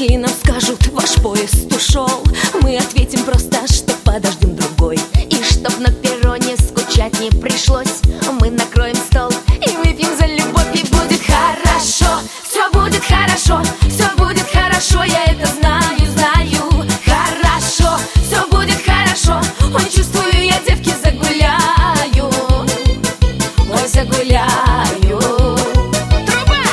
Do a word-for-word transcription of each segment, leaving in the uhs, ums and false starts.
Если нам скажут, ваш поезд ушел, мы ответим просто, что подождем другой. И чтоб на перроне скучать не пришлось, мы накроем стол и выпьем за любовь. И будет хорошо, все будет хорошо, все будет хорошо, я это знаю, знаю. Хорошо, все будет хорошо, ой, чувствую, я девки загуляю, ой, загуляю. Труба!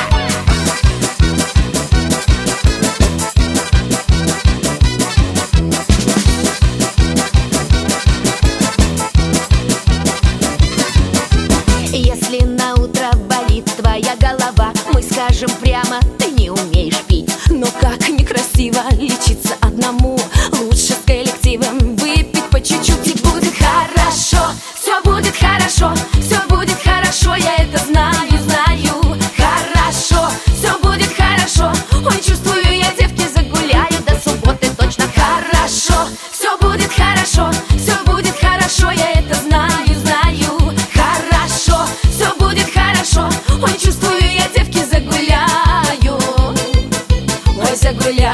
Если на утро болит твоя голова, мы скажем прямо, ты не умеешь пить. Но как некрасиво лечиться одному, лучше с коллективом выпить по чуть-чуть. И будет хорошо, все будет хорошо, все будет хорошо, я это знаю, знаю. Хорошо, все будет хорошо, ой, чувствую, я девки загуляю до субботы точно. Хорошо, все будет хорошо, все будет хорошо, я это знаю, знаю. Хорошо, все будет хорошо, ой, чувствую, я девки загуляю, ой, загуляю.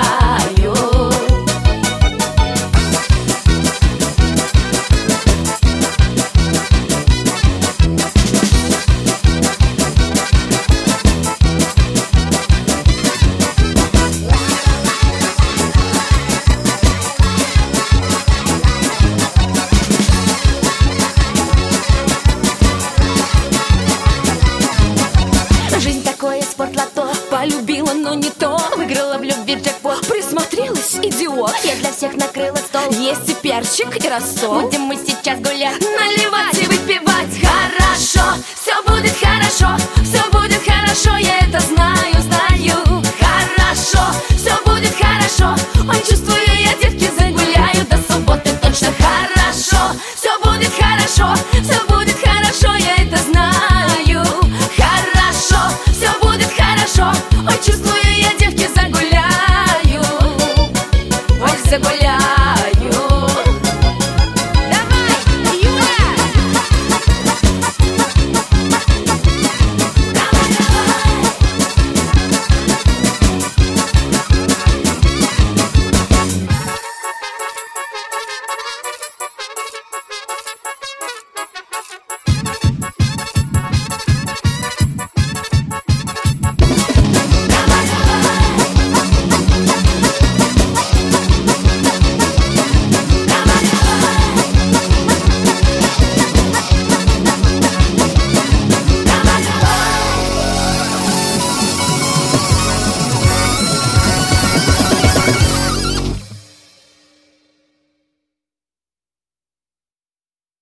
Жизнь такое спортлото, полюбила, но не то, выиграла в любви джекпот, присмотрелась, идиот. Я для всех накрыла стол, Есть и перчик, и рассол. будем мы сейчас гулять, наливать и выпивать. Хорошо, все будет хорошо, все будет хорошо, я это знаю, знаю. Хорошо, все будет хорошо, ой, чувствую.